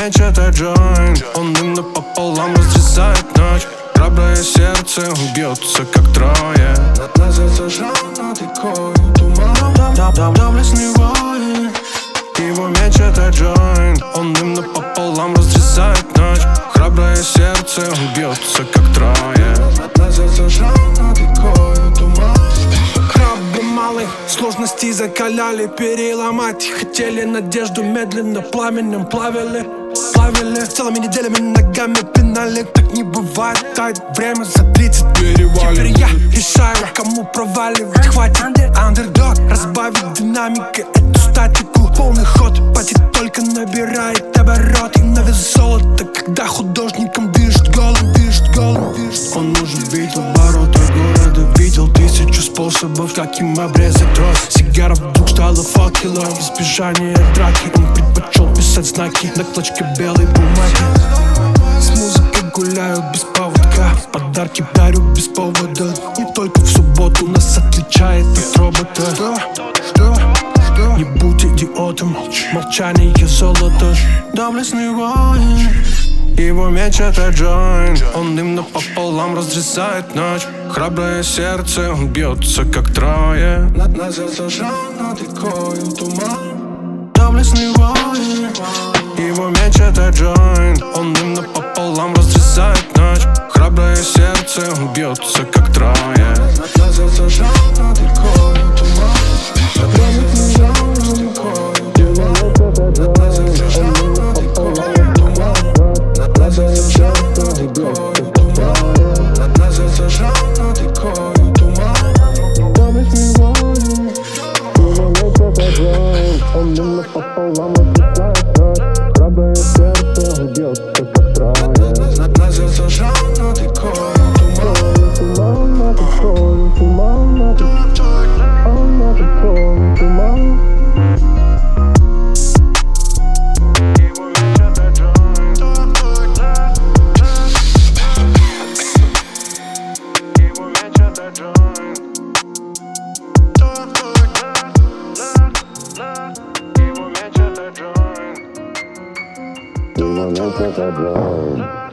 меч это джойнт, он дым напополам разрезает ночь. Храброе сердце бьется как трое. Над нас зажжен над рекой туман, доблестный воин. Его меч это джойнт, он дым напополам разрезает ночь. Храброе сердце бьется как трое. Над нас зажжен над рекой туман. Храбрый малый, сложности закаляли, переломать хотели надежду, медленно пламенем плавили. Целыми неделями ногами пинали. Так не бывает, тает время за 30 перевалим. Теперь я решаю, кому проваливать. Хватит андердог, разбавить динамикой эту статику. Полный ход, пати только набирает обороты. На вес золота, когда художником дышит голым, дышит голым, дышит. Он уже видел ворота города, видел тысячу способов, как им обрезать трос. Сигара вдруг стала факелом, в избежание драки он предпочел писать знаки на клочке белой бумаги. С музыкой гуляю без поводка, подарки дарю без повода. Не только в субботу нас отличает от робота. Не будь идиотом, молчание золото. Доблестный воин, его меч это джойнт, он дым напополам разрезает ночь. Храброе сердце бьется как трое. Над нас зажжен над рекой туман, доблестный воин. Его меч это джойнт, он дым напополам разрезает ночь. Храброе сердце бьется как трое. Над нас зажжен над рекой туман, доблестный воин. Над нас зажжен над рекой туман. Над нас зажжен над рекой туман. Над нас зажжен над рекой туман. Доблестный воин. Его меч это джойнт, он дым напополам разрезает ночь. Храброе сердце бьется как трое. Над нас зажжен над рекой туман. Туман над рекой, туман над рекой, туман. You know, that's what I